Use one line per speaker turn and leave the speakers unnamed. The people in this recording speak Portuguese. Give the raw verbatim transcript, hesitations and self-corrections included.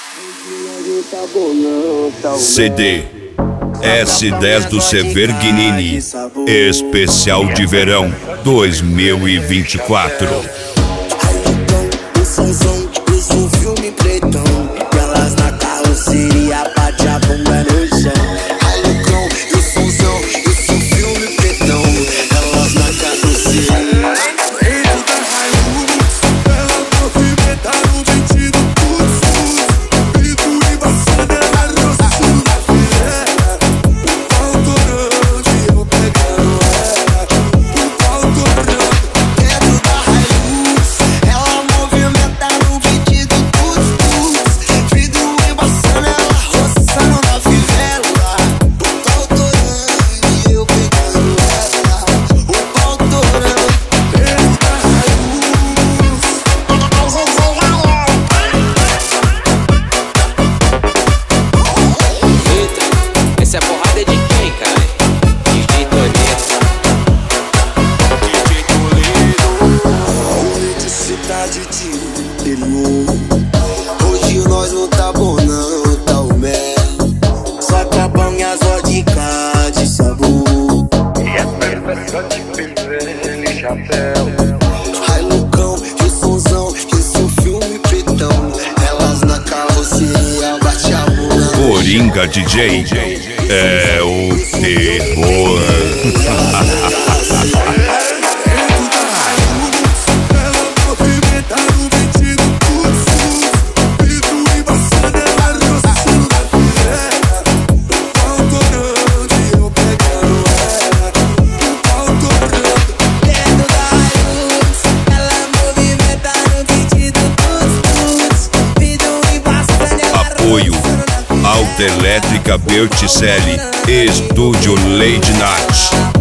C D S dez do Severgnini, especial de verão dois mil e vinte e quatro.
O somzão, isso um filme pretão. Elas na carroceria, bate a bunda no chão. Alucão, e o somzão, isso um filme pretão. Elas na carroceria. Meio da Hilux, ela movimenta no ventido putz, putz. Vidro embaçado, ela roçando a filé. O pau torando e eu pegando ela. O pau torando dentro da Hilux. Ela movimenta no ventido putz, putz. Vidro embaçando, ela roçando na fivela. O pau torando e eu pegando ela. O pau torando dentro da Hilux.
Eita, essa é a porrada de quem, cara? D J Toledo. D J Toledo.
Homem de cidade de interior. Hoje nós não tá bom não, tá o mel. Só acabam minhas vodka de sabor.
E a perfeição de pincelho e chapéu.
Ai, Lucão, e o somzão, isso um filme pretão. Elas na carroceria, bate a bunda.
Coringa D J é o terror.
Ela movimenta no ventido putz, putz. Vidro embaçado, ela roçando na filé. O pau torando e eu pegando ela. O pau torando dentro da Hilux. Ela movimenta no ventido putz, putz. Vidro embaçado, ela
Apoio
roçando na filé.
Autoelétrica Berticelli, Estúdio Lady Night.